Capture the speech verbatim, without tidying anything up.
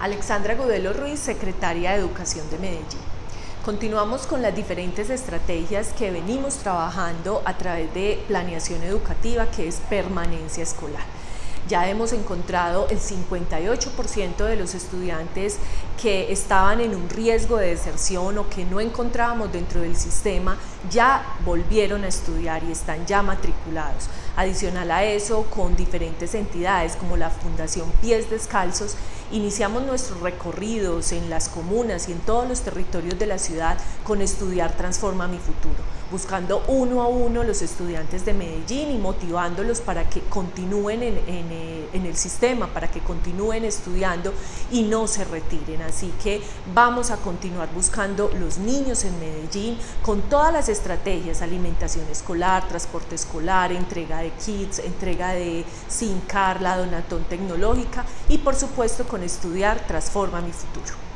Alexandra Gudelo Ruiz, secretaria de Educación de Medellín. Continuamos con las diferentes estrategias que venimos trabajando a través de planeación educativa, que es permanencia escolar. Ya hemos encontrado el cincuenta y ocho por ciento de los estudiantes que estaban en un riesgo de deserción o que no encontrábamos dentro del sistema, ya volvieron a estudiar y están ya matriculados. Adicional a eso, con diferentes entidades como la Fundación Pies Descalzos, iniciamos nuestros recorridos en las comunas y en todos los territorios de la ciudad con Estudiar Transforma Mi Futuro, buscando uno a uno los estudiantes de Medellín y motivándolos para que continúen en, en, en el sistema, para que continúen estudiando y no se retiren. Así que vamos a continuar buscando los niños en Medellín con todas las estrategias: alimentación escolar, transporte escolar, entrega de kits, entrega de SIM card, la donatón tecnológica y por supuesto con Estudiar Transforma Mi Futuro.